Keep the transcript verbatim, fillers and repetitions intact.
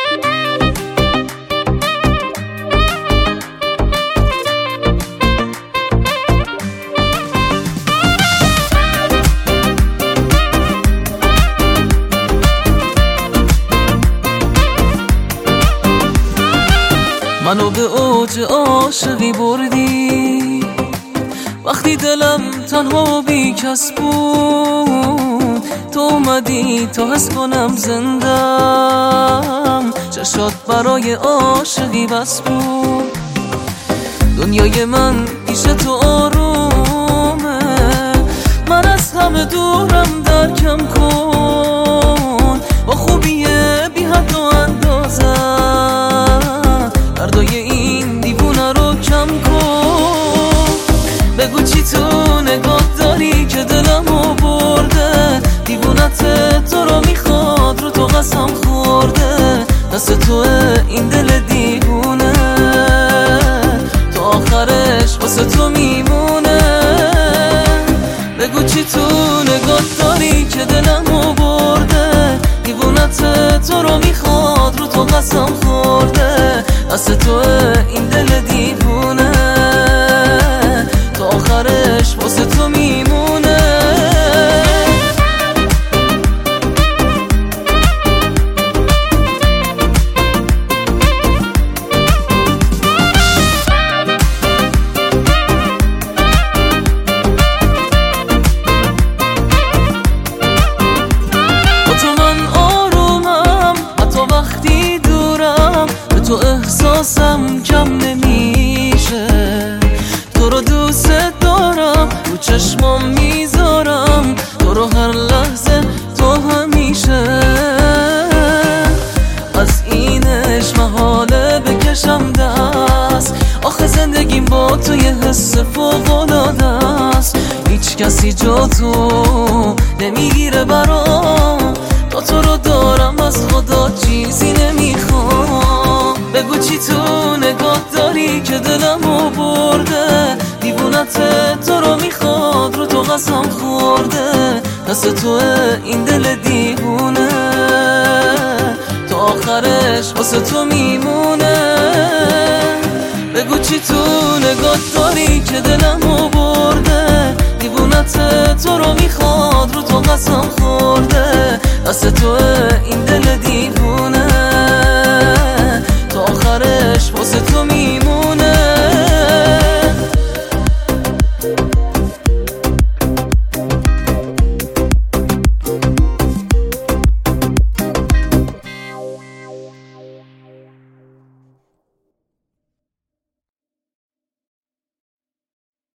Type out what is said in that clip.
منو به اوج عاشقی بردی وقتی دلم تنها و بی کس بود. تو اومدی تا حس کنم زندم، چشات برای عاشقی بس بود. دنیای من پیش تو آرومه، من از همه دورم درکم کن. با خوبیه بی حد و اندازه دردای این دیوونه رو کم کن. بگو چی تو نگاه داری که دلمو برده، دیوونت تو رو میخواد رو تو قسم خورده. دست توه این دل دیوونه، تو آخرش واسه تو میمونه. بگو چی تو نگاه داری که دلمو برده، دیوونت تو رو میخواد رو تو قسم خورده. دست توه این دل دیوونه، تو آخرش واسه تو میمونه. با تو من آرومم حتی وقتی دورم، به تو احساسم کم نمیشه. تو رو دوست دارم رو چشمام میذارم، تو رو هر لحظه تو همیشه. از اینش محاله بکشم دست، آخه زندگیم با تو یه حس فوق‌العاده است. هیچ کسی جا تو نمیگیره برام، تا تو رو دارم از خدا چیزی نمیخوام. بگو چی تو نگاه داری که دلمو برده، دیوونت تو رو میخواد رو تو قسم خورده. دست توه این دل دیوونه، تو آخرش واسه تو میمونه. بگو چی تو نگاه داری که دلمو برده، دیوونت تو رو میخواد رو تو قسم خورده. دست توه این دل دیوونه،